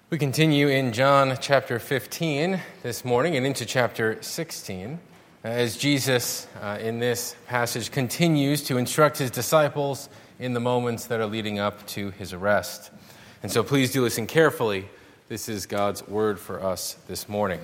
We continue in John chapter 15 this morning and into chapter 16 as Jesus in this passage continues to instruct his disciples in the moments that are leading up to his arrest. And so please do listen carefully. This is God's word for us this morning.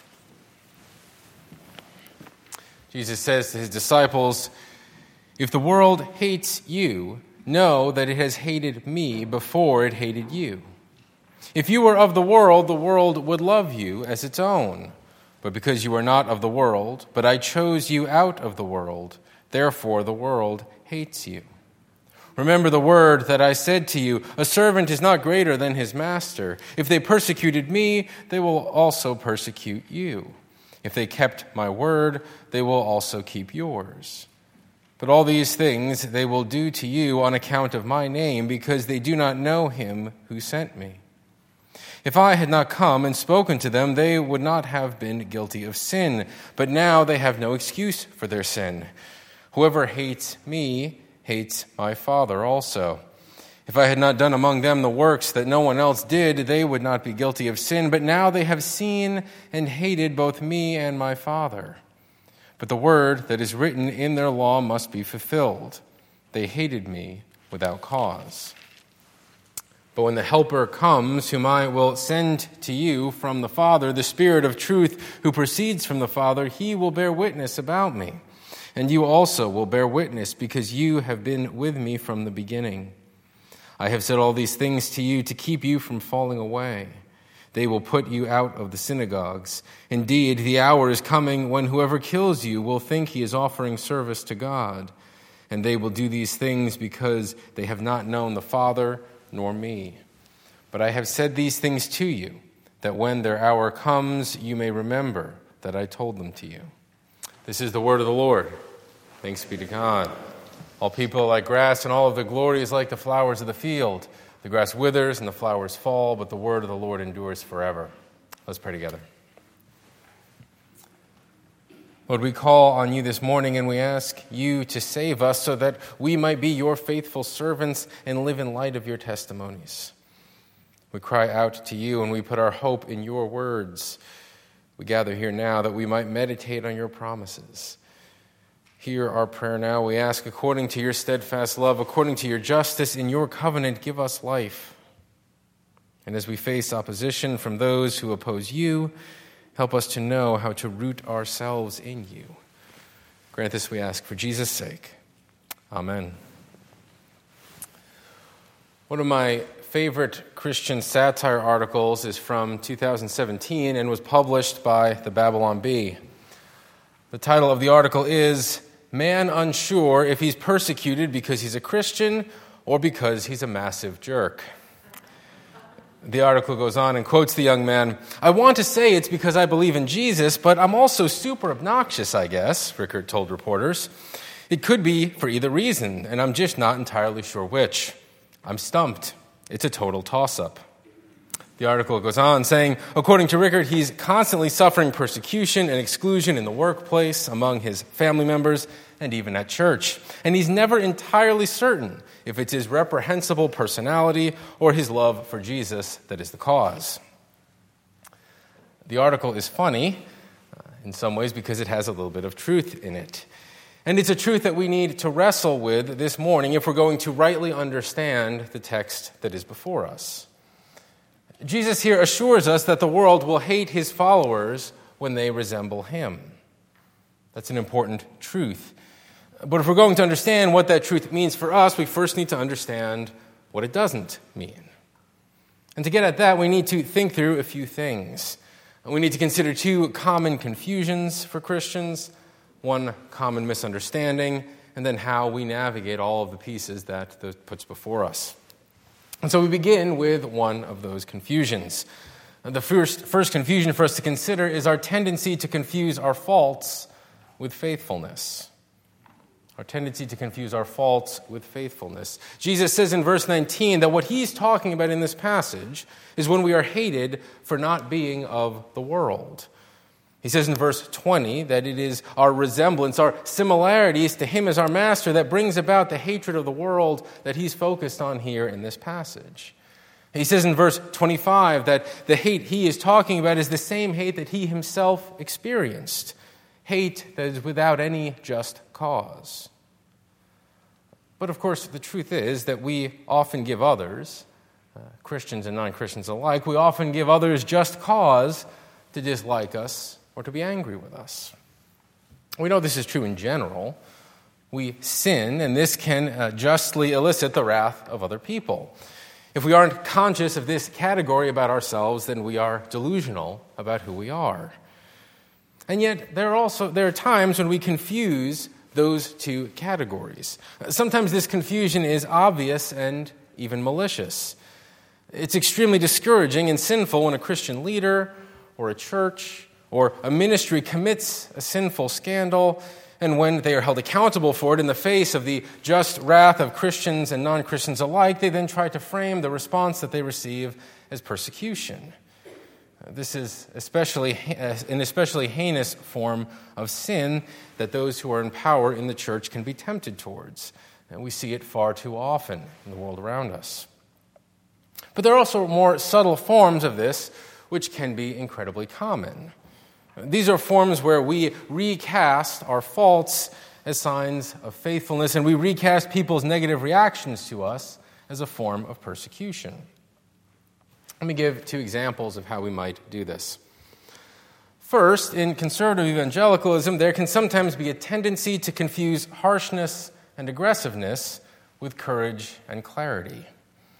Jesus says to his disciples, "If the world hates you, know that it has hated me before it hated you. If you were of the world would love you as its own. But because you are not of the world, but I chose you out of the world, therefore the world hates you. Remember the word that I said to you, a servant is not greater than his master. If they persecuted me, they will also persecute you. If they kept my word, they will also keep yours. But all these things they will do to you on account of my name, because they do not know him who sent me. If I had not come and spoken to them, they would not have been guilty of sin. But now they have no excuse for their sin. Whoever hates me hates my Father also. If I had not done among them the works that no one else did, they would not be guilty of sin. But now they have seen and hated both me and my Father. But the word that is written in their law must be fulfilled. They hated me without cause. But when the Helper comes, whom I will send to you from the Father, the Spirit of truth who proceeds from the Father, he will bear witness about me. And you also will bear witness, because you have been with me from the beginning. I have said all these things to you to keep you from falling away. They will put you out of the synagogues. Indeed, the hour is coming when whoever kills you will think he is offering service to God. And they will do these things because they have not known the Father nor me. But I have said these things to you, that when their hour comes, you may remember that I told them to you." This is the word of the Lord. Thanks be to God. All people are like grass, and all of their glory is like the flowers of the field. The grass withers and the flowers fall, but the word of the Lord endures forever. Let's pray together. Lord, we call on you this morning and we ask you to save us so that we might be your faithful servants and live in light of your testimonies. We cry out to you and we put our hope in your words. We gather here now that we might meditate on your promises. Hear our prayer now. We ask, according to your steadfast love, according to your justice, in your covenant, give us life. And as we face opposition from those who oppose you, help us to know how to root ourselves in you. Grant this, we ask, for Jesus' sake. Amen. One of my favorite Christian satire articles is from 2017 and was published by the Babylon Bee. The title of the article is, "Man Unsure If He's Persecuted Because He's a Christian or Because He's a Massive Jerk." The article goes on and quotes the young man, "I want to say it's because I believe in Jesus, but I'm also super obnoxious, I guess," Rickard told reporters. "It could be for either reason, and I'm just not entirely sure which. I'm stumped. It's a total toss-up." The article goes on saying, according to Rickard, he's constantly suffering persecution and exclusion in the workplace, among his family members, and even at church. And he's never entirely certain if it's his reprehensible personality or his love for Jesus that is the cause. The article is funny in some ways because it has a little bit of truth in it. And it's a truth that we need to wrestle with this morning if we're going to rightly understand the text that is before us. Jesus here assures us that the world will hate his followers when they resemble him. That's an important truth. But if we're going to understand what that truth means for us, we first need to understand what it doesn't mean. And to get at that, we need to think through a few things. We need to consider two common confusions for Christians, one common misunderstanding, and then how we navigate all of the pieces that puts before us. And so we begin with one of those confusions. The first confusion for us to consider is our tendency to confuse our faults with faithfulness. Our tendency to confuse our faults with faithfulness. Jesus says in verse 19 that what he's talking about in this passage is when we are hated for not being of the world. He says in verse 20 that it is our resemblance, our similarities to him as our master that brings about the hatred of the world that he's focused on here in this passage. He says in verse 25 that the hate he is talking about is the same hate that he himself experienced, hate that is without any just cause. But of course, the truth is that we often give others, Christians and non-Christians alike, we often give others just cause to dislike us or to be angry with us. We know this is true in general. We sin, and this can justly elicit the wrath of other people. If we aren't conscious of this category about ourselves, then we are delusional about who we are. And yet, there are times when we confuse those two categories. Sometimes this confusion is obvious and even malicious. It's extremely discouraging and sinful when a Christian leader or a church or a ministry commits a sinful scandal, and when they are held accountable for it in the face of the just wrath of Christians and non-Christians alike, they then try to frame the response that they receive as persecution. This is an especially heinous form of sin that those who are in power in the church can be tempted towards. And we see it far too often in the world around us. But there are also more subtle forms of this which can be incredibly common. These are forms where we recast our faults as signs of faithfulness, and we recast people's negative reactions to us as a form of persecution. Let me give two examples of how we might do this. First, in conservative evangelicalism, there can sometimes be a tendency to confuse harshness and aggressiveness with courage and clarity.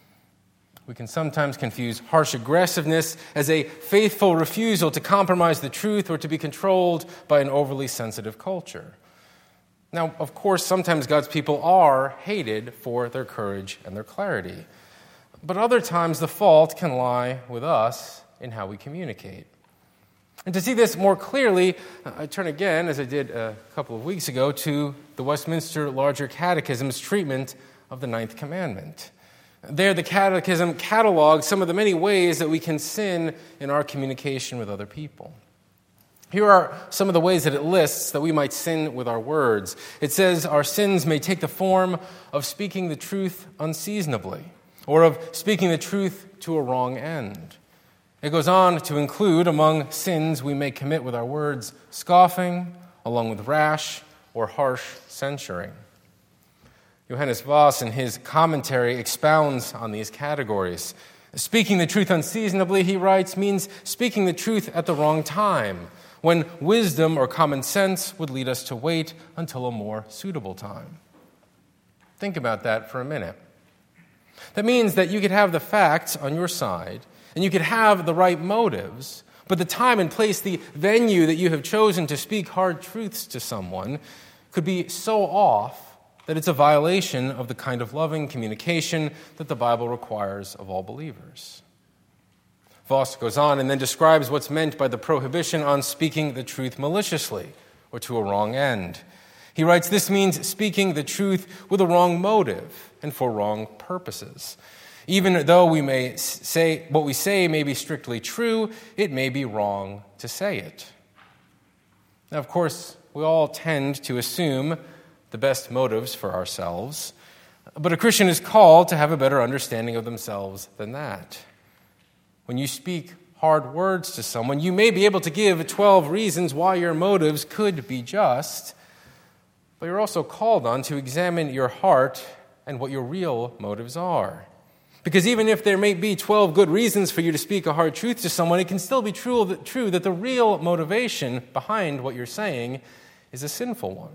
We can sometimes confuse harsh aggressiveness as a faithful refusal to compromise the truth or to be controlled by an overly sensitive culture. Now, of course, sometimes God's people are hated for their courage and their clarity. But other times the fault can lie with us in how we communicate. And to see this more clearly, I turn again, as I did a couple of weeks ago, to the Westminster Larger Catechism's treatment of the Ninth Commandment. There, the Catechism catalogs some of the many ways that we can sin in our communication with other people. Here are some of the ways that it lists that we might sin with our words. It says our sins may take the form of speaking the truth unseasonably, or of speaking the truth to a wrong end. It goes on to include, among sins we may commit with our words, scoffing, along with rash or harsh censuring. Johannes Vos, in his commentary, expounds on these categories. Speaking the truth unseasonably, he writes, means speaking the truth at the wrong time, when wisdom or common sense would lead us to wait until a more suitable time. Think about that for a minute. That means that you could have the facts on your side, and you could have the right motives, but the time and place, the venue that you have chosen to speak hard truths to someone could be so off that it's a violation of the kind of loving communication that the Bible requires of all believers. Voss goes on and then describes what's meant by the prohibition on speaking the truth maliciously or to a wrong end. He writes, this means speaking the truth with a wrong motive and for wrong purposes. Even though we may say what we say may be strictly true, it may be wrong to say it. Now, of course, we all tend to assume the best motives for ourselves, but a Christian is called to have a better understanding of themselves than that. When you speak hard words to someone, you may be able to give 12 reasons why your motives could be just, but you're also called on to examine your heart and what your real motives are. Because even if there may be 12 good reasons for you to speak a hard truth to someone, it can still be true that the real motivation behind what you're saying is a sinful one.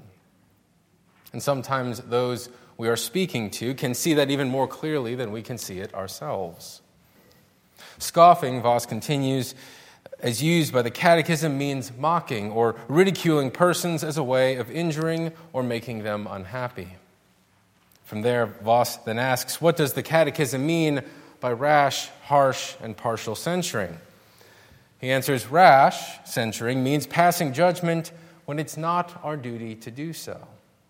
And sometimes those we are speaking to can see that even more clearly than we can see it ourselves. Scoffing, Voss continues, as used by the Catechism, means mocking or ridiculing persons as a way of injuring or making them unhappy. From there, Voss then asks, what does the Catechism mean by rash, harsh, and partial censuring? He answers, rash censuring means passing judgment when it's not our duty to do so.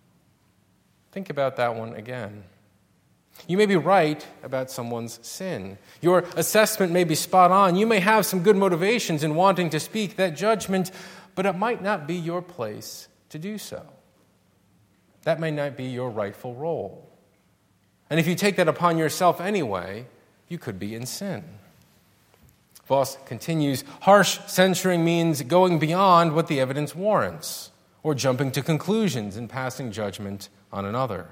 Think about that one again. You may be right about someone's sin. Your assessment may be spot on. You may have some good motivations in wanting to speak that judgment, but it might not be your place to do so. That may not be your rightful role. And if you take that upon yourself anyway, you could be in sin. Voss continues, harsh censuring means going beyond what the evidence warrants, or jumping to conclusions and passing judgment on another.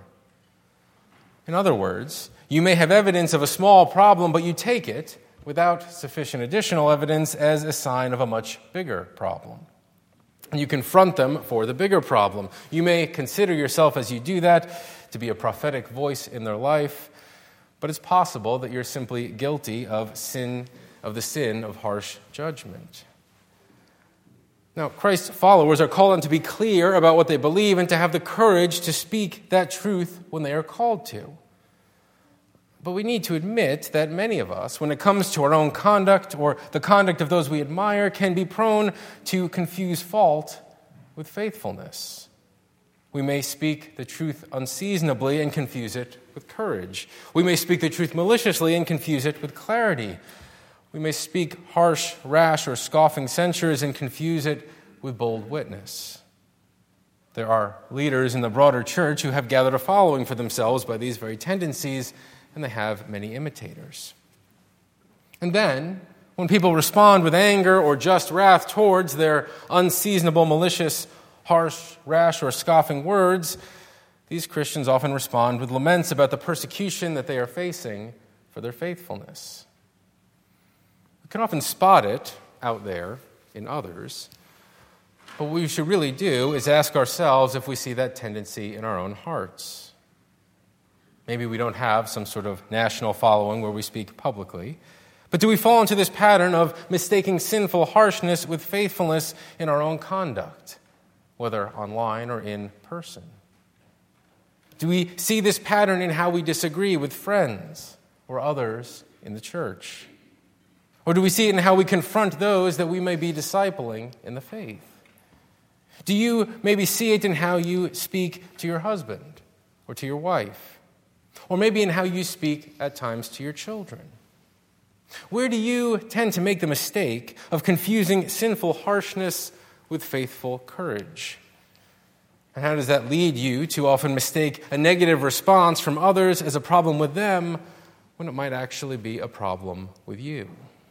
In other words, you may have evidence of a small problem, but you take it without sufficient additional evidence as a sign of a much bigger problem. And you confront them for the bigger problem. You may consider yourself, as you do that, to be a prophetic voice in their life, but it's possible that you're simply guilty of the sin of harsh judgment. Now, Christ's followers are called on to be clear about what they believe and to have the courage to speak that truth when they are called to. But we need to admit that many of us, when it comes to our own conduct or the conduct of those we admire, can be prone to confuse fault with faithfulness. We may speak the truth unseasonably and confuse it with courage. We may speak the truth maliciously and confuse it with clarity. We may speak harsh, rash, or scoffing censures and confuse it with bold witness. There are leaders in the broader church who have gathered a following for themselves by these very tendencies, and they have many imitators. And then, when people respond with anger or just wrath towards their unseasonable, malicious, harsh, rash, or scoffing words, these Christians often respond with laments about the persecution that they are facing for their faithfulness. We can often spot it out there in others, but what we should really do is ask ourselves if we see that tendency in our own hearts. Maybe we don't have some sort of national following where we speak publicly, but do we fall into this pattern of mistaking sinful harshness with faithfulness in our own conduct, whether online or in person? Do we see this pattern in how we disagree with friends or others in the church? Or do we see it in how we confront those that we may be discipling in the faith? Do you maybe see it in how you speak to your husband or to your wife? Or maybe in how you speak at times to your children? Where do you tend to make the mistake of confusing sinful harshness with faithful courage? And how does that lead you to often mistake a negative response from others as a problem with them when it might actually be a problem with you?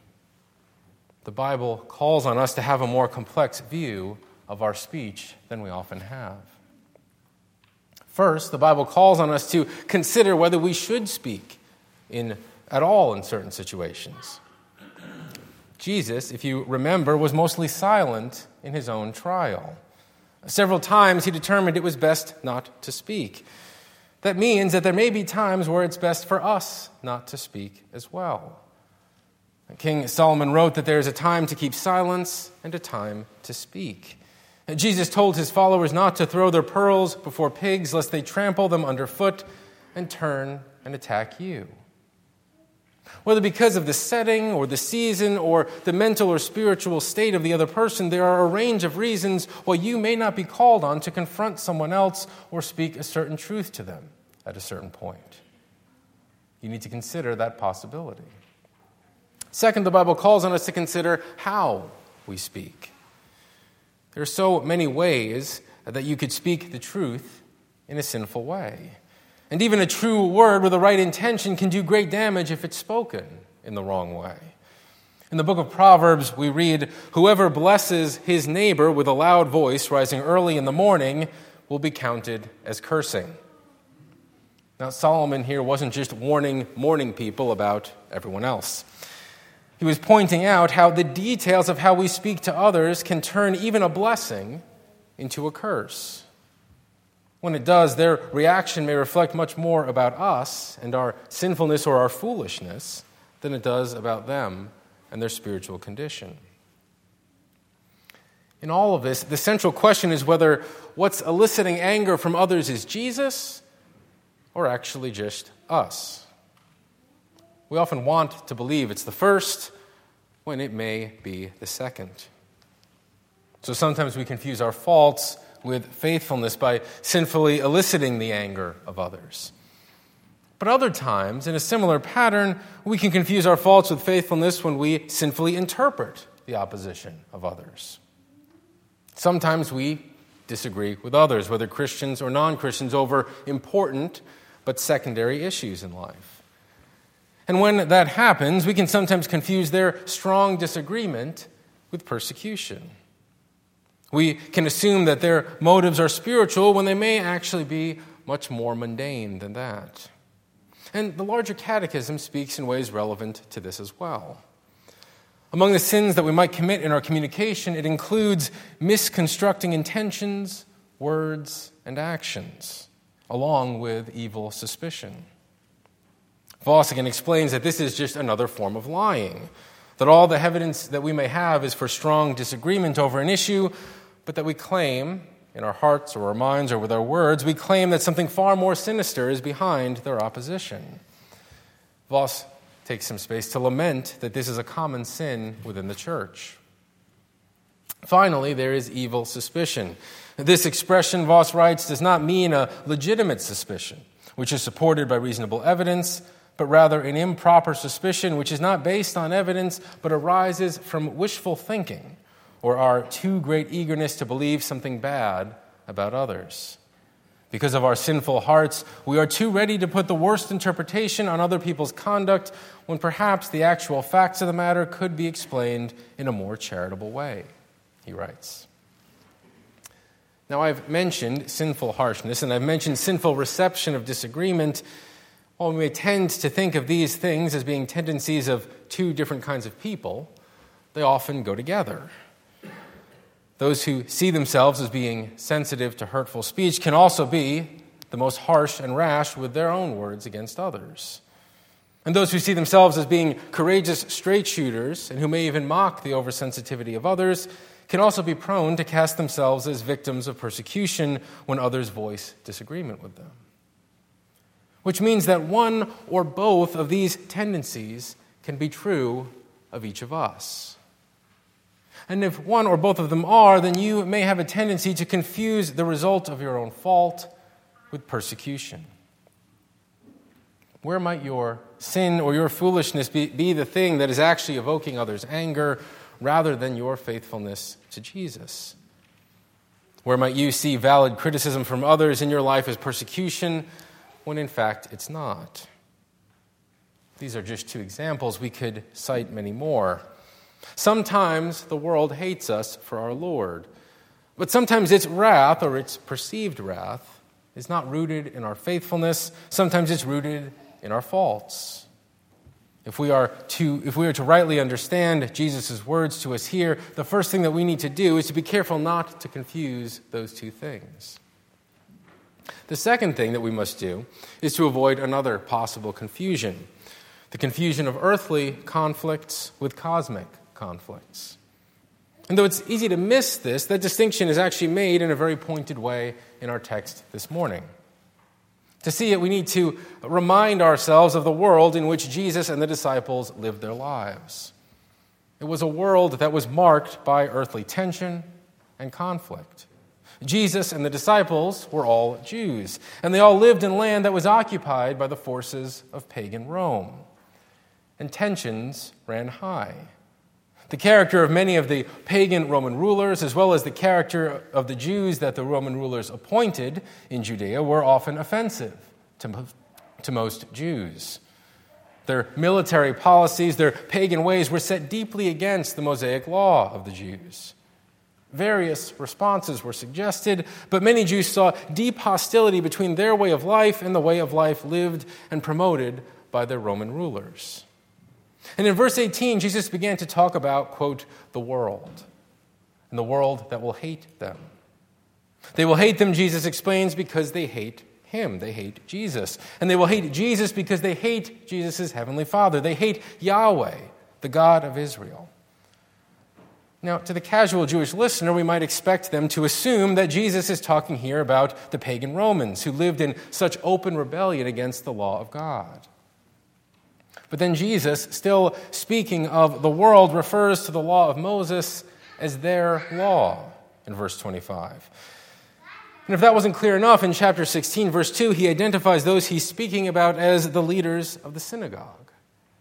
The Bible calls on us to have a more complex view of our speech than we often have. First, the Bible calls on us to consider whether we should speak at all in certain situations. Jesus, if you remember, was mostly silent in his own trial. Several times he determined it was best not to speak. That means that there may be times where it's best for us not to speak as well. King Solomon wrote that there is a time to keep silence and a time to speak. Jesus told his followers not to throw their pearls before pigs, lest they trample them underfoot and turn and attack you. Whether because of the setting or the season or the mental or spiritual state of the other person, there are a range of reasons why you may not be called on to confront someone else or speak a certain truth to them at a certain point. You need to consider that possibility. Second, the Bible calls on us to consider how we speak. There are so many ways that you could speak the truth in a sinful way. And even a true word with the right intention can do great damage if it's spoken in the wrong way. In the book of Proverbs, we read, "Whoever blesses his neighbor with a loud voice rising early in the morning will be counted as cursing." Now, Solomon here wasn't just warning morning people about everyone else. He was pointing out how the details of how we speak to others can turn even a blessing into a curse. When it does, their reaction may reflect much more about us and our sinfulness or our foolishness than it does about them and their spiritual condition. In all of this, the central question is whether what's eliciting anger from others is Jesus or actually just us. We often want to believe it's the first when it may be the second. So sometimes we confuse our faults with faithfulness by sinfully eliciting the anger of others. But other times, in a similar pattern, we can confuse our faults with faithfulness when we sinfully interpret the opposition of others. Sometimes we disagree with others, whether Christians or non-Christians, over important but secondary issues in life. And when that happens, we can sometimes confuse their strong disagreement with persecution. We can assume that their motives are spiritual when they may actually be much more mundane than that. And the larger catechism speaks in ways relevant to this as well. Among the sins that we might commit in our communication, it includes misconstructing intentions, words, and actions, along with evil suspicion. Voss again explains that this is just another form of lying, that all the evidence that we may have is for strong disagreement over an issue, but that we claim, in our hearts or our minds or with our words, we claim that something far more sinister is behind their opposition. Voss takes some space to lament that this is a common sin within the church. Finally, there is evil suspicion. This expression, Voss writes, does not mean a legitimate suspicion, which is supported by reasonable evidence, but rather an improper suspicion which is not based on evidence, but arises from wishful thinking or our too great eagerness to believe something bad about others. Because of our sinful hearts, we are too ready to put the worst interpretation on other people's conduct when perhaps the actual facts of the matter could be explained in a more charitable way, he writes. Now, I've mentioned sinful harshness, and I've mentioned sinful reception of disagreement. While we may tend to think of these things as being tendencies of two different kinds of people, they often go together. Those who see themselves as being sensitive to hurtful speech can also be the most harsh and rash with their own words against others. And those who see themselves as being courageous straight shooters and who may even mock the oversensitivity of others can also be prone to cast themselves as victims of persecution when others voice disagreement with them. Which means that one or both of these tendencies can be true of each of us. And if one or both of them are, then you may have a tendency to confuse the result of your own fault with persecution. Where might your sin or your foolishness be the thing that is actually evoking others' anger rather than your faithfulness to Jesus? Where might you see valid criticism from others in your life as persecution when in fact it's not? These are just two examples. We could cite many more. Sometimes the world hates us for our Lord, but sometimes its wrath, or its perceived wrath, is not rooted in our faithfulness. Sometimes it's rooted in our faults. If we are to rightly understand Jesus' words to us here, the first thing that we need to do is to be careful not to confuse those two things. The second thing that we must do is to avoid another possible confusion, the confusion of earthly conflicts with cosmic conflicts. And though it's easy to miss this, that distinction is actually made in a very pointed way in our text this morning. To see it, we need to remind ourselves of the world in which Jesus and the disciples lived their lives. It was a world that was marked by earthly tension and conflict. Jesus and the disciples were all Jews, and they all lived in land that was occupied by the forces of pagan Rome. And tensions ran high. The character of many of the pagan Roman rulers, as well as the character of the Jews that the Roman rulers appointed in Judea, were often offensive to most Jews. Their military policies, their pagan ways were set deeply against the Mosaic law of the Jews. Various responses were suggested, but many Jews saw deep hostility between their way of life and the way of life lived and promoted by their Roman rulers. And in verse 18, Jesus began to talk about, quote, the world, and the world that will hate them. They will hate them, Jesus explains, because they hate him. They hate Jesus. And they will hate Jesus because they hate Jesus' heavenly Father. They hate Yahweh, the God of Israel. Now, to the casual Jewish listener, we might expect them to assume that Jesus is talking here about the pagan Romans who lived in such open rebellion against the law of God. But then Jesus, still speaking of the world, refers to the law of Moses as their law in verse 25. And if that wasn't clear enough, in chapter 16, verse 2, he identifies those he's speaking about as the leaders of the synagogue.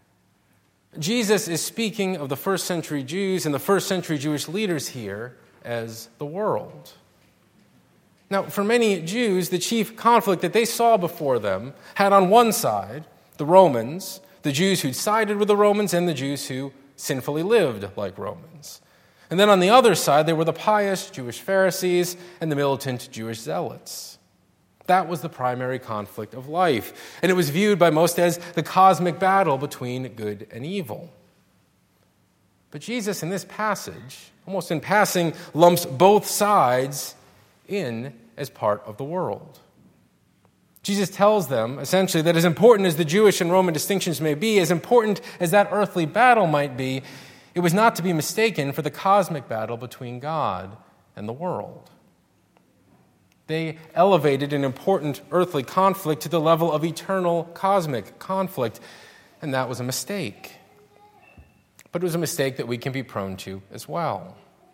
Jesus is speaking of the first century Jews and the first century Jewish leaders here as the world. Now, for many Jews, the chief conflict that they saw before them had on one side the Romans, the Jews who'd sided with the Romans and the Jews who sinfully lived like Romans. And then on the other side, there were the pious Jewish Pharisees and the militant Jewish zealots. That was the primary conflict of life, and it was viewed by most as the cosmic battle between good and evil. But Jesus, in this passage, almost in passing, lumps both sides in as part of the world. Jesus tells them, essentially, that as important as the Jewish and Roman distinctions may be, as important as that earthly battle might be, it was not to be mistaken for the cosmic battle between God and the world. They elevated an important earthly conflict to the level of eternal cosmic conflict, and that was a mistake. But it was a mistake that we can be prone to as well.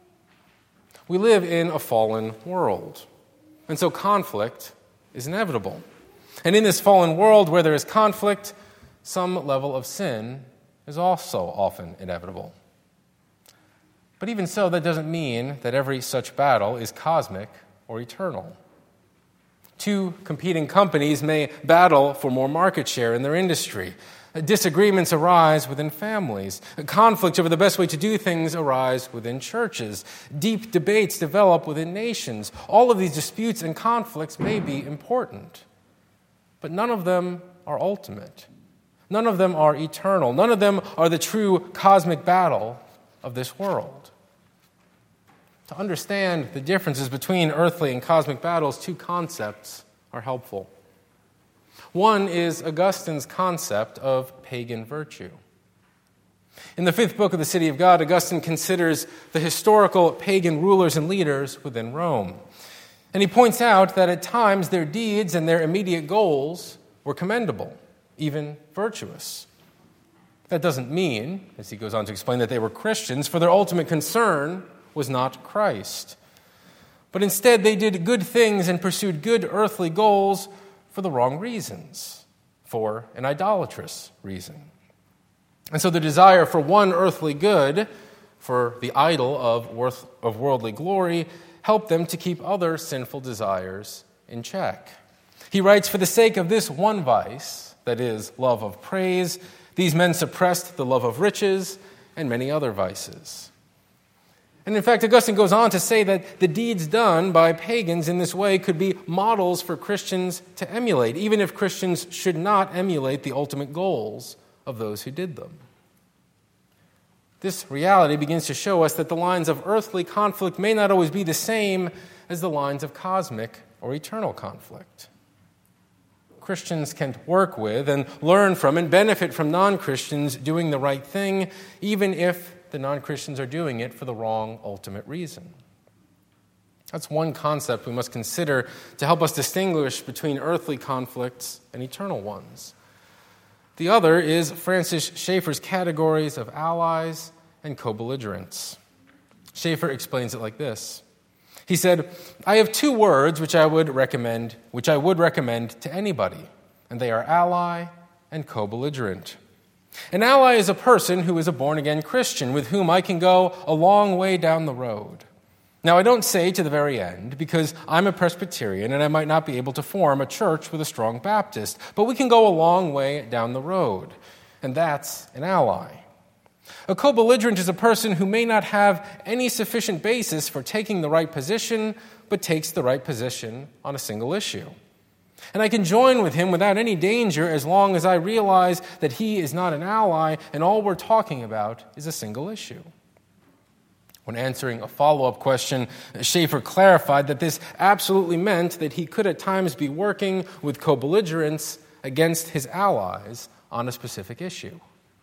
We live in a fallen world, and so conflict is inevitable. And in this fallen world where there is conflict, some level of sin is also often inevitable. But even so, that doesn't mean that every such battle is cosmic or eternal. Two competing companies may battle for more market share in their industry. Disagreements arise within families. Conflicts over the best way to do things arise within churches. Deep debates develop within nations. All of these disputes and conflicts may be important, but none of them are ultimate. None of them are eternal. None of them are the true cosmic battle of this world. To understand the differences between earthly and cosmic battles, two concepts are helpful. One is Augustine's concept of pagan virtue. In the 5th book of the City of God, Augustine considers the historical pagan rulers and leaders within Rome. And he points out that at times their deeds and their immediate goals were commendable, even virtuous. That doesn't mean, as he goes on to explain, that they were Christians, for their ultimate concern was not Christ. But instead, they did good things and pursued good earthly goals for the wrong reasons, for an idolatrous reason. And so the desire for one earthly good, for the idol of worldly glory, helped them to keep other sinful desires in check. He writes, "For the sake of this one vice, that is, love of praise, these men suppressed the love of riches and many other vices." And in fact, Augustine goes on to say that the deeds done by pagans in this way could be models for Christians to emulate, even if Christians should not emulate the ultimate goals of those who did them. This reality begins to show us that the lines of earthly conflict may not always be the same as the lines of cosmic or eternal conflict. Christians can work with and learn from and benefit from non-Christians doing the right thing, even if the non-Christians are doing it for the wrong ultimate reason. That's one concept we must consider to help us distinguish between earthly conflicts and eternal ones. The other is Francis Schaeffer's categories of allies and co-belligerents. Schaeffer explains it like this. He said, "I have two words which I would recommend to anybody, and they are ally and co-belligerent. An ally is a person who is a born-again Christian with whom I can go a long way down the road. Now, I don't say to the very end, because I'm a Presbyterian and I might not be able to form a church with a strong Baptist, but we can go a long way down the road, and that's an ally. A co-belligerent is a person who may not have any sufficient basis for taking the right position, but takes the right position on a single issue. And I can join with him without any danger as long as I realize that he is not an ally and all we're talking about is a single issue." When answering a follow-up question, Schaeffer clarified that this absolutely meant that he could at times be working with co-belligerents against his allies on a specific issue.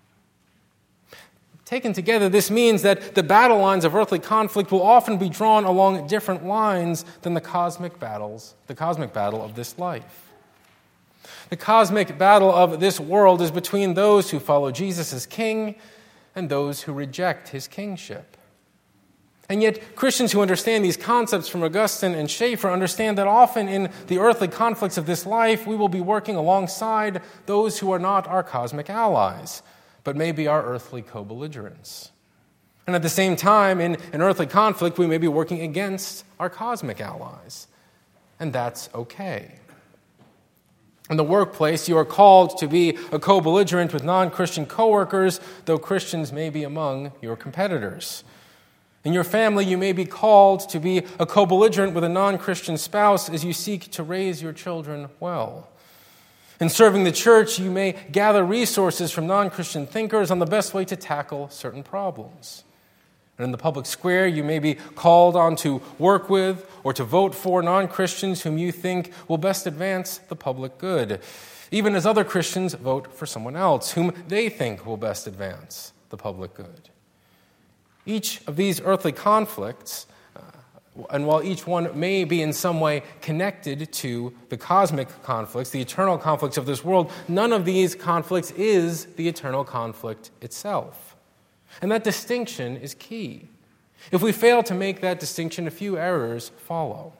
Taken together, this means that the battle lines of earthly conflict will often be drawn along different lines than the cosmic battle of this life. The cosmic battle of this world is between those who follow Jesus as king and those who reject his kingship. And yet, Christians who understand these concepts from Augustine and Schaeffer understand that often in the earthly conflicts of this life, we will be working alongside those who are not our cosmic allies, but may be our earthly co-belligerents. And at the same time, in an earthly conflict, we may be working against our cosmic allies. And that's okay. In the workplace, you are called to be a co-belligerent with non-Christian coworkers, though Christians may be among your competitors. In your family, you may be called to be a co-belligerent with a non-Christian spouse as you seek to raise your children well. In serving the church, you may gather resources from non-Christian thinkers on the best way to tackle certain problems. And in the public square, you may be called on to work with or to vote for non-Christians whom you think will best advance the public good, even as other Christians vote for someone else whom they think will best advance the public good. Each of these earthly conflicts, and while each one may be in some way connected to the cosmic conflicts, the eternal conflicts of this world, none of these conflicts is the eternal conflict itself. And that distinction is key. If we fail to make that distinction, a few errors follow.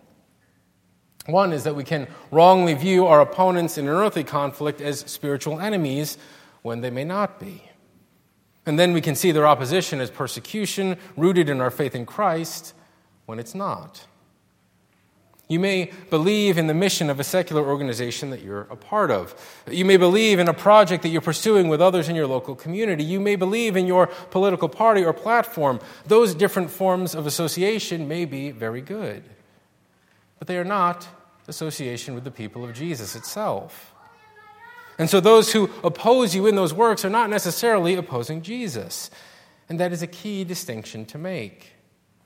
One is that we can wrongly view our opponents in an earthly conflict as spiritual enemies when they may not be. And then we can see their opposition as persecution rooted in our faith in Christ when it's not. You may believe in the mission of a secular organization that you're a part of. You may believe in a project that you're pursuing with others in your local community. You may believe in your political party or platform. Those different forms of association may be very good, but they are not association with the people of Jesus itself. And so those who oppose you in those works are not necessarily opposing Jesus. And that is a key distinction to make.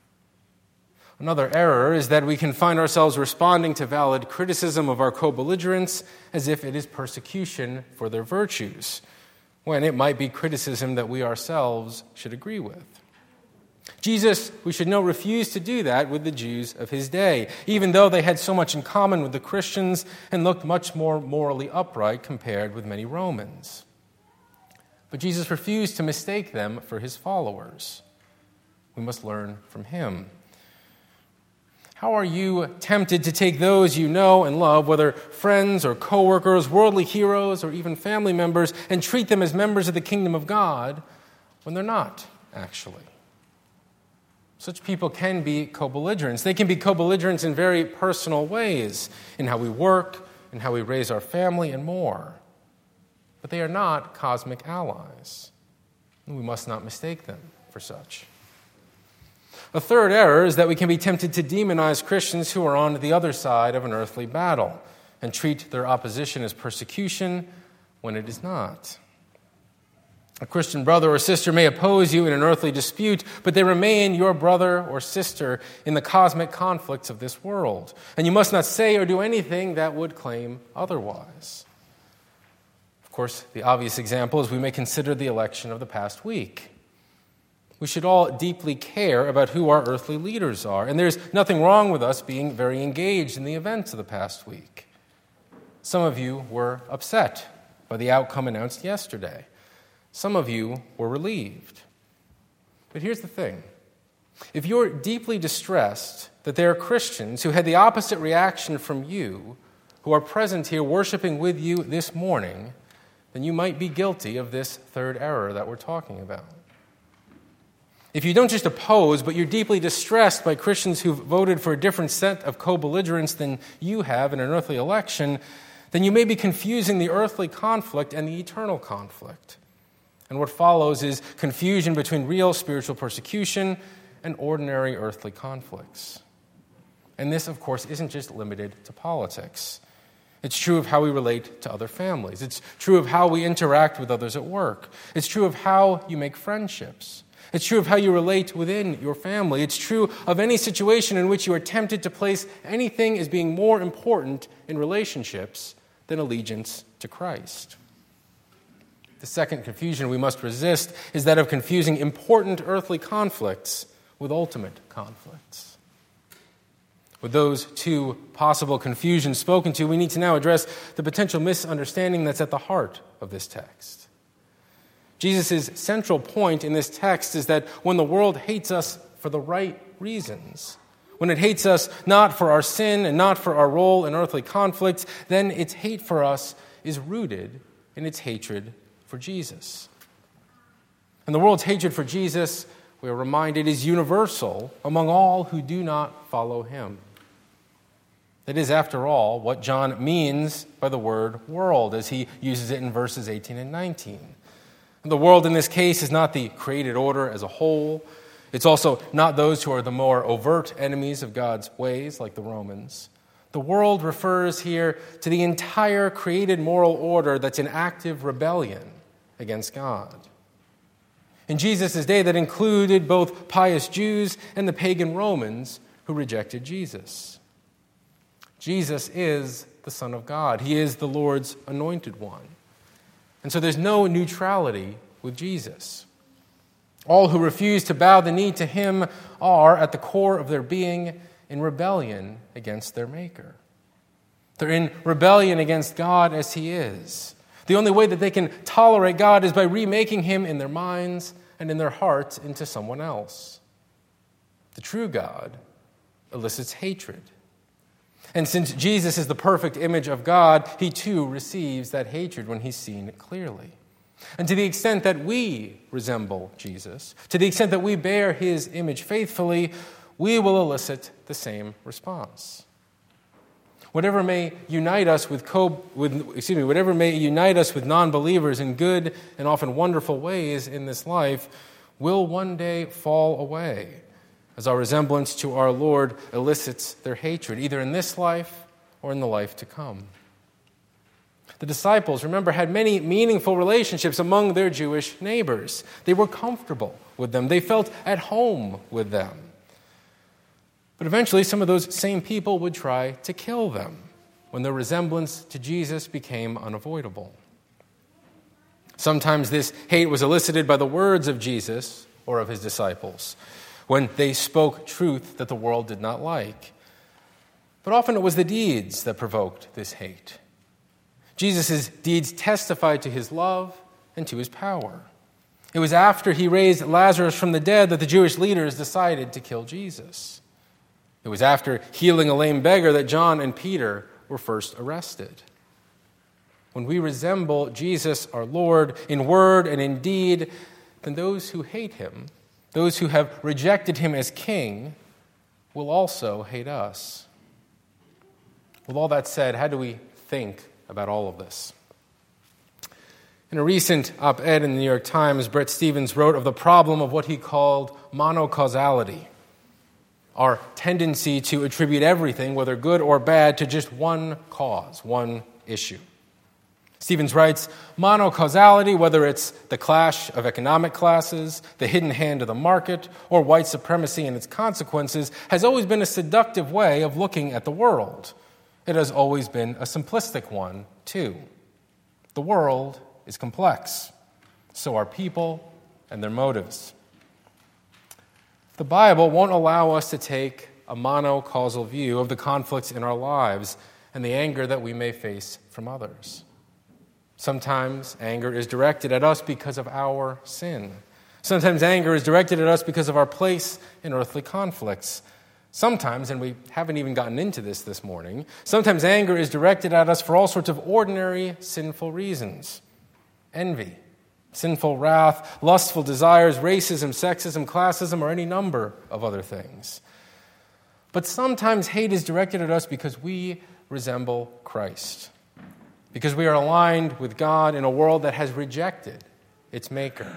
Another error is that we can find ourselves responding to valid criticism of our co-belligerents as if it is persecution for their virtues, when it might be criticism that we ourselves should agree with. Jesus, we should know, refused to do that with the Jews of his day, even though they had so much in common with the Christians and looked much more morally upright compared with many Romans. But Jesus refused to mistake them for his followers. We must learn from him. How are you tempted to take those you know and love, whether friends or coworkers, worldly heroes, or even family members, and treat them as members of the kingdom of God when they're not, actually? Such people can be co-belligerents. They can be co-belligerents in very personal ways, in how we work, in how we raise our family, and more. But they are not cosmic allies. We must not mistake them for such. A third error is that we can be tempted to demonize Christians who are on the other side of an earthly battle and treat their opposition as persecution when it is not. A Christian brother or sister may oppose you in an earthly dispute, but they remain your brother or sister in the cosmic conflicts of this world. And you must not say or do anything that would claim otherwise. Of course, the obvious example is we may consider the election of the past week. We should all deeply care about who our earthly leaders are, and there's nothing wrong with us being very engaged in the events of the past week. Some of you were upset by the outcome announced yesterday. Some of you were relieved. But here's the thing. If you're deeply distressed that there are Christians who had the opposite reaction from you, who are present here worshiping with you this morning, then you might be guilty of this third error that we're talking about. If you don't just oppose, but you're deeply distressed by Christians who've voted for a different set of co-belligerents than you have in an earthly election, then you may be confusing the earthly conflict and the eternal conflict. And what follows is confusion between real spiritual persecution and ordinary earthly conflicts. And this, of course, isn't just limited to politics. It's true of how we relate to other families. It's true of how we interact with others at work. It's true of how you make friendships. It's true of how you relate within your family. It's true of any situation in which you are tempted to place anything as being more important in relationships than allegiance to Christ. The second confusion we must resist is that of confusing important earthly conflicts with ultimate conflicts. With those two possible confusions spoken to, we need to now address the potential misunderstanding that's at the heart of this text. Jesus' central point in this text is that when the world hates us for the right reasons, when it hates us not for our sin and not for our role in earthly conflicts, then its hate for us is rooted in its hatred for Jesus. And the world's hatred for Jesus, we are reminded, is universal among all who do not follow him. That is, after all, what John means by the word world as he uses it in verses 18 and 19. And the world in this case is not the created order as a whole. It's also not those who are the more overt enemies of God's ways, like the Romans. The world refers here to the entire created moral order that's in active rebellion against God. In Jesus' day, that included both pious Jews and the pagan Romans who rejected Jesus. Jesus is the Son of God. He is the Lord's anointed one. And so there's no neutrality with Jesus. All who refuse to bow the knee to him are, at the core of their being, in rebellion against their Maker. They're in rebellion against God as he is. The only way that they can tolerate God is by remaking him in their minds and in their hearts into someone else. The true God elicits hatred. And since Jesus is the perfect image of God, he too receives that hatred when he's seen clearly. And to the extent that we resemble Jesus, to the extent that we bear his image faithfully, we will elicit the same response. Whatever may unite us with non-believers in good and often wonderful ways in this life will one day fall away as our resemblance to our Lord elicits their hatred, either in this life or in the life to come. The disciples, remember, had many meaningful relationships among their Jewish neighbors. They were comfortable with them. They felt at home with them. But eventually, some of those same people would try to kill them when their resemblance to Jesus became unavoidable. Sometimes this hate was elicited by the words of Jesus or of his disciples, when they spoke truth that the world did not like. But often it was the deeds that provoked this hate. Jesus' deeds testified to his love and to his power. It was after he raised Lazarus from the dead that the Jewish leaders decided to kill Jesus. It was after healing a lame beggar that John and Peter were first arrested. When we resemble Jesus, our Lord, in word and in deed, then those who hate him, those who have rejected him as king, will also hate us. With all that said, how do we think about all of this? In a recent op-ed in the New York Times, Bret Stephens wrote of the problem of what he called monocausality, our tendency to attribute everything, whether good or bad, to just one cause, one issue. Stephens writes, monocausality, whether it's the clash of economic classes, the hidden hand of the market, or white supremacy and its consequences, has always been a seductive way of looking at the world. It has always been a simplistic one, too. The world is complex. So are people and their motives. The Bible won't allow us to take a monocausal view of the conflicts in our lives and the anger that we may face from others. Sometimes anger is directed at us because of our sin. Sometimes anger is directed at us because of our place in earthly conflicts. Sometimes, and we haven't even gotten into this morning, sometimes anger is directed at us for all sorts of ordinary sinful reasons. Envy, sinful wrath, lustful desires, racism, sexism, classism, or any number of other things. But sometimes hate is directed at us because we resemble Christ, because we are aligned with God in a world that has rejected its Maker.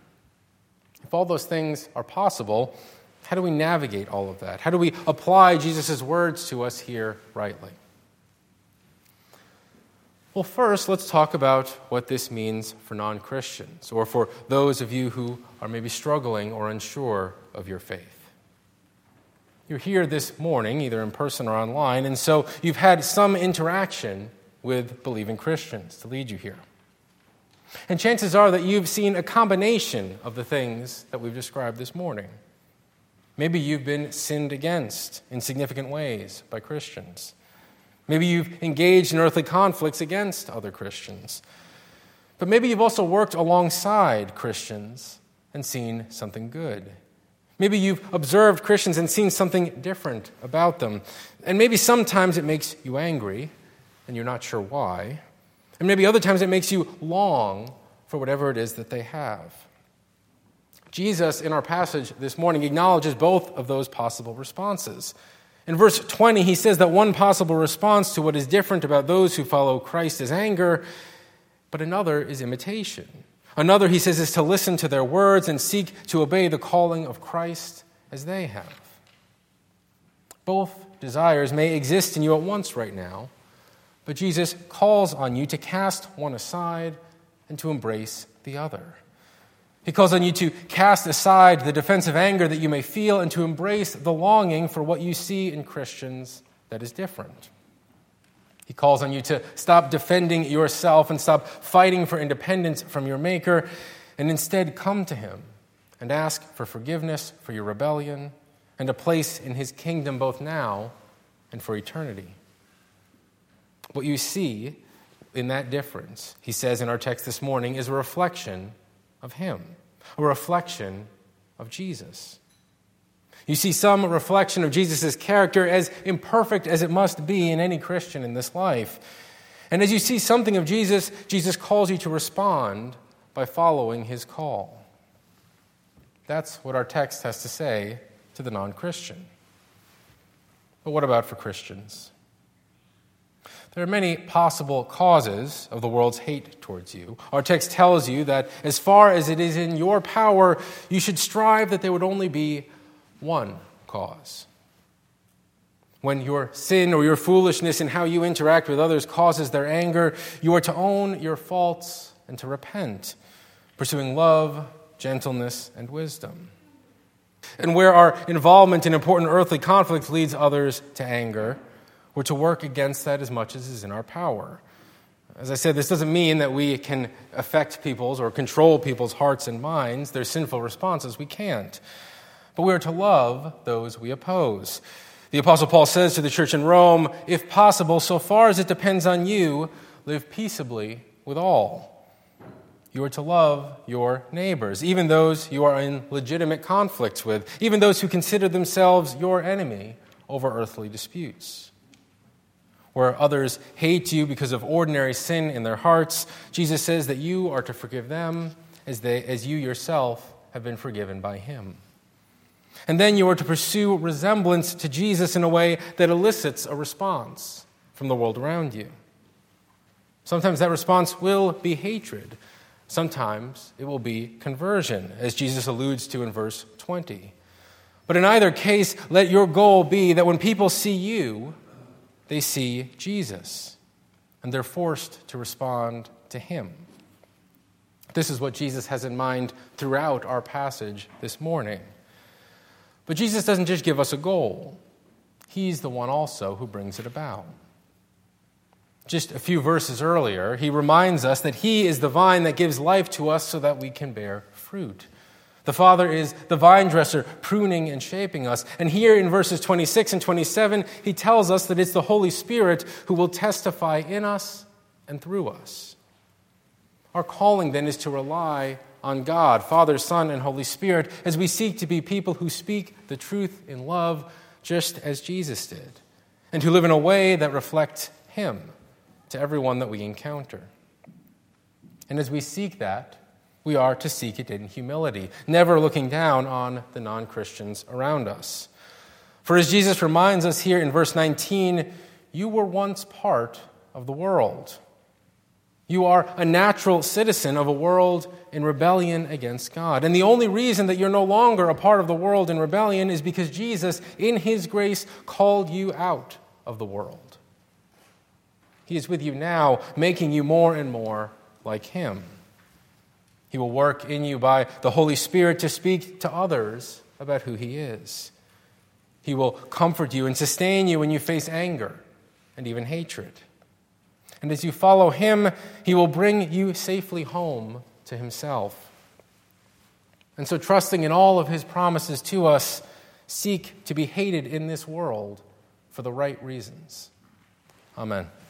If all those things are possible, how do we navigate all of that? How do we apply Jesus' words to us here rightly? Well, first, let's talk about what this means for non-Christians, or for those of you who are maybe struggling or unsure of your faith. You're here this morning, either in person or online, and so you've had some interaction with believing Christians to lead you here. And chances are that you've seen a combination of the things that we've described this morning. Maybe you've been sinned against in significant ways by Christians. Maybe you've engaged in earthly conflicts against other Christians. But maybe you've also worked alongside Christians and seen something good. Maybe you've observed Christians and seen something different about them. And maybe sometimes it makes you angry, and you're not sure why. And maybe other times it makes you long for whatever it is that they have. Jesus, in our passage this morning, acknowledges both of those possible responses. In verse 20, he says that one possible response to what is different about those who follow Christ is anger, but another is imitation. Another, he says, is to listen to their words and seek to obey the calling of Christ as they have. Both desires may exist in you at once right now, but Jesus calls on you to cast one aside and to embrace the other. He calls on you to cast aside the defensive anger that you may feel and to embrace the longing for what you see in Christians that is different. He calls on you to stop defending yourself and stop fighting for independence from your Maker and instead come to him and ask for forgiveness for your rebellion and a place in his kingdom both now and for eternity. What you see in that difference, he says in our text this morning, is a reflection of him, a reflection of Jesus. You see some reflection of Jesus' character, as imperfect as it must be in any Christian in this life. And as you see something of Jesus, Jesus calls you to respond by following his call. That's what our text has to say to the non-Christian. But what about for Christians? There are many possible causes of the world's hate towards you. Our text tells you that as far as it is in your power, you should strive that there would only be one cause. When your sin or your foolishness in how you interact with others causes their anger, you are to own your faults and to repent, pursuing love, gentleness, and wisdom. And where our involvement in important earthly conflicts leads others to anger, we're to work against that as much as is in our power. As I said, this doesn't mean that we can affect people's or control people's hearts and minds, their sinful responses. We can't. But we are to love those we oppose. The Apostle Paul says to the church in Rome, if possible, so far as it depends on you, live peaceably with all. You are to love your neighbors, even those you are in legitimate conflicts with, even those who consider themselves your enemy over earthly disputes. Where others hate you because of ordinary sin in their hearts, Jesus says that you are to forgive them as you yourself have been forgiven by him. And then you are to pursue resemblance to Jesus in a way that elicits a response from the world around you. Sometimes that response will be hatred. Sometimes it will be conversion, as Jesus alludes to in verse 20. But in either case, let your goal be that when people see you, they see Jesus, and they're forced to respond to him. This is what Jesus has in mind throughout our passage this morning. But Jesus doesn't just give us a goal. He's the one also who brings it about. Just a few verses earlier, he reminds us that he is the vine that gives life to us so that we can bear fruit. The Father is the vine dresser, pruning and shaping us. And here in verses 26 and 27, he tells us that it's the Holy Spirit who will testify in us and through us. Our calling then is to rely on God, Father, Son, and Holy Spirit, as we seek to be people who speak the truth in love, just as Jesus did, and who live in a way that reflects him to everyone that we encounter. And as we seek that, we are to seek it in humility, never looking down on the non-Christians around us. For as Jesus reminds us here in verse 19, you were once part of the world. You are a natural citizen of a world in rebellion against God. And the only reason that you're no longer a part of the world in rebellion is because Jesus, in his grace, called you out of the world. He is with you now, making you more and more like him. He will work in you by the Holy Spirit to speak to others about who he is. He will comfort you and sustain you when you face anger and even hatred. And as you follow him, he will bring you safely home to himself. And so, trusting in all of his promises to us, seek to be hated in this world for the right reasons. Amen.